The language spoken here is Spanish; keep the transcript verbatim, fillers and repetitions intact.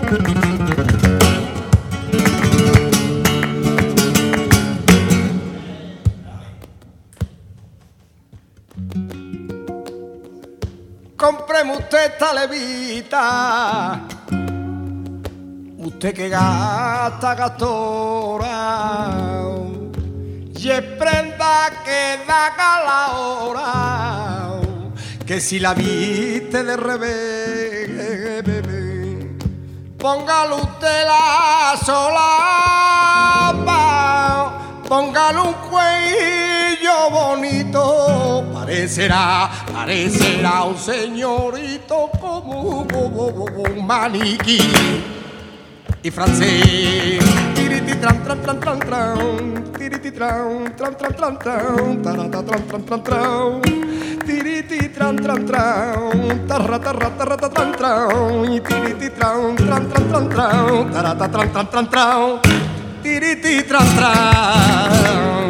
Cómpreme usted esta levita, usted que gasta gastora, y es prenda que da cada hora, que si la viste de revés, póngale usted la solapa, póngale un cuello bonito, parecerá, parecerá un señorito como, como, como un maniquí. Y francés, tiriti tran tran tran tran tran, tiriti tran tran tran tran tran, tarata tran tran tran tran, tiriti tran tran tran, tarra tarra tarra tran tran, tiriti tran tran tran tran tran, tarata tran tran tran tran, tiriti tran tran.